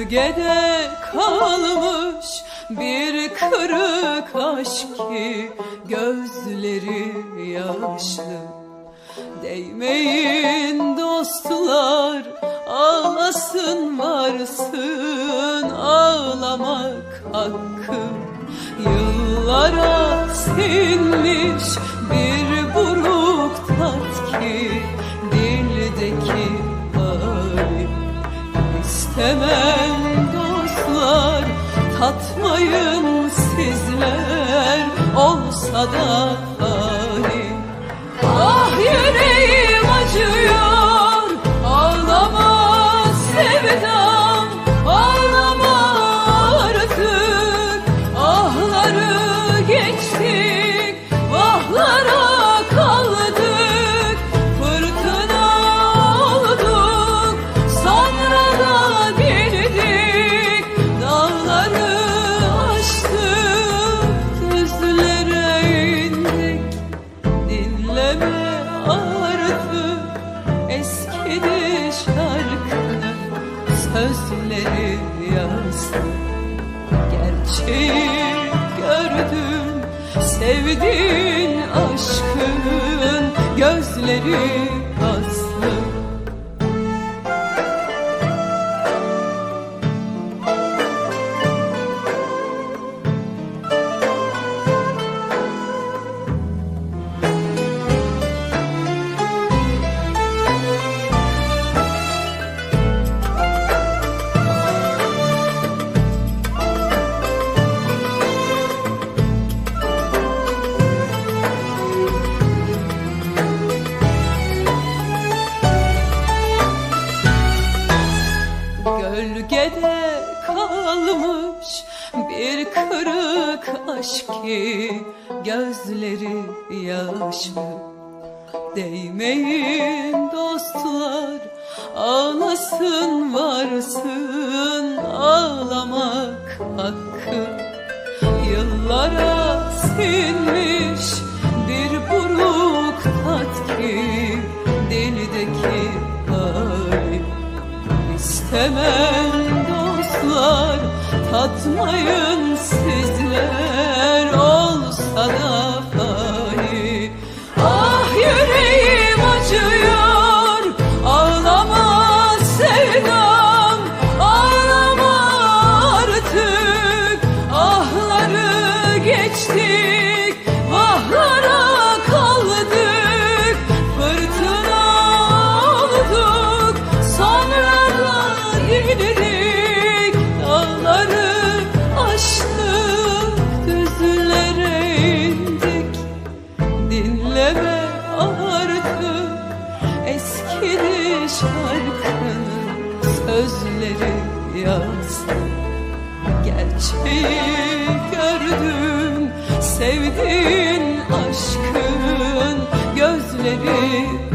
Gölgede kalmış bir kırık aşk ki gözleri yaşlı. Değmeyin dostlar, ağlasın varsın, ağlamak hakkı. Yıllara sinmiş bir buruk tat ki dildeki hali. İstemem dostlar, tatmayın sizler, olsa da hali. Ah yüreğim acıyor, ağlama sevdam, ağlama artık. Ahları geçtik, vahlara kaldık, fırtına olduk, sonra da bildik. Dağları aştık, düzlere indik. Dinleme artık eskidi şarkının sözleri yazdı. Gerçeği gördüm, sevdiğin aşkın gözleri paslı. Gölgede kalmış bir kırık aşk ki gözleri yaşlı. Değmeyin dostlar, ağlasın varsın, ağlamak hakkı. Yıllara sinmiş bir buruk tat ki dildeki hali. İstemem dostlar, tatmayın sizler, olsa da fani. Ah yüreğim acıyor, ağlama sevdam, ağlama artık. Ahları geçtik, vahlara kaldık, fırtına olduk, sonra da bildik. Dağları aştık, düzlere indik. Dinleme artık eskidi şarkının sözleri yazdı. Gerçeği gördüm, sevdiğin aşkın gözleri